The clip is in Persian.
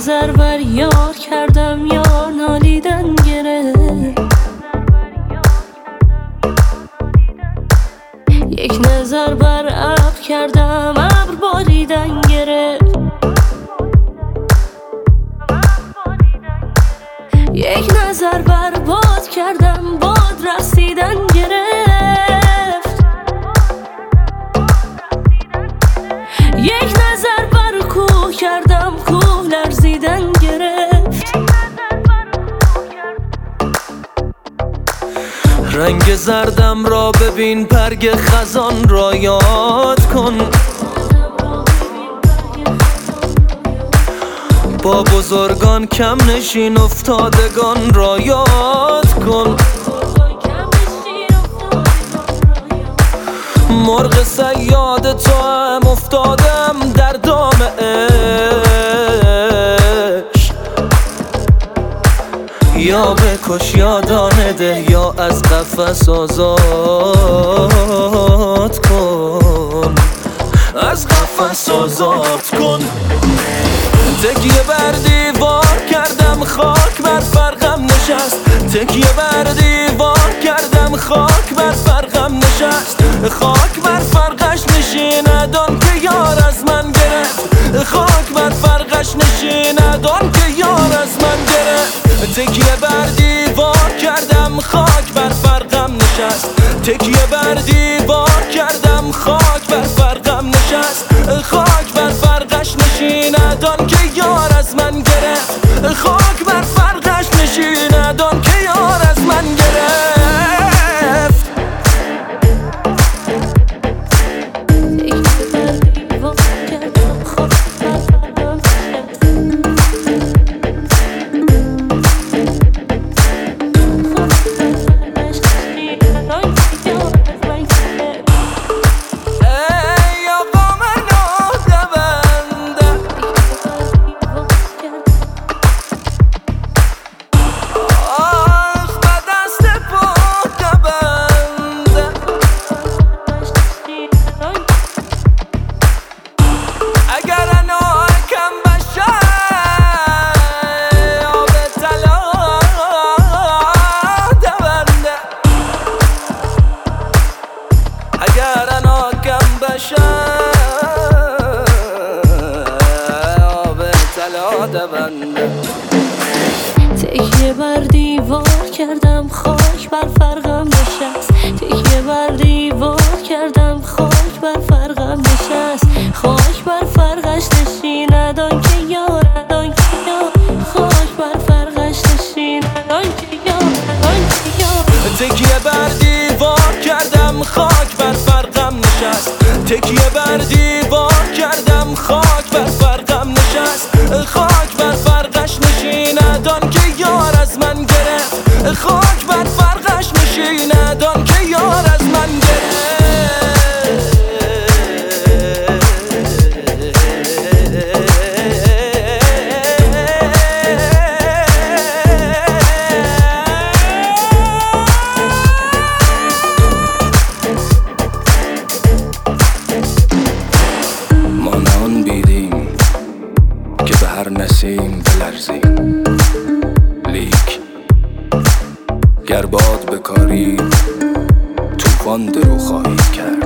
نظر بر یار کردم یار نالیدن گرفت. یک نظر بر ابر کردم ابر باریدن گرفت. یک نظر بر باد کردم باد رسیدن گرفت. یک نظر بر کوه کردم کوه لرزیدن گرفت. رنگ زردم را ببین برگ خزان را یاد کن. با بزرگان کم نشین افتادگان را یاد کن. مرغ صیاد تو هم افتادم در دام عشق. یا بکش یا دانه ده یا از قفس آزاد کن. از قفس آزاد کن. تکیه بر دیوار کردم خاک بر فرقم نشست. تکیه بر دیوار کردم خاک بر فرقم نشست. خاک بر فرقش نشیند آن که یار از من گرفت. خاک بر فرقش نشیند آن که یار از من گرفت. تکیه بر دیوار کردم خاک بر فرقم نشست. تکیه بر دیوار کردم خاک بر فرقم نشست. خاک بر فرقش نشیند آن که یار از من گرفت. خاک بر فرقش نشیند آن که یار از من گرفت. اگر اناکم بشم آب طلا دونده. تکیه بر دیوار کردم خاک بر فرقم نشست. تکیه بر دیوار کردم خاک بر فرقم نشست. خاک بر فرقش نشیند آن که یارد آن که یار. خاک بر فرقش نشیند آن که یارد آن که یار. تکیه بر دیوار کردم خاک بر فرقم نشست. تکیه بر دیوار کردم خاک بر فرقم نشست. خاک بر فرقش نشیند آن که یار از من گرفت. خاک بر فرقش نشیند آن که یار از من گرفت. هر نسیم بلرزیم لیک گر باد بکاری طوفان درو خواهی کرد.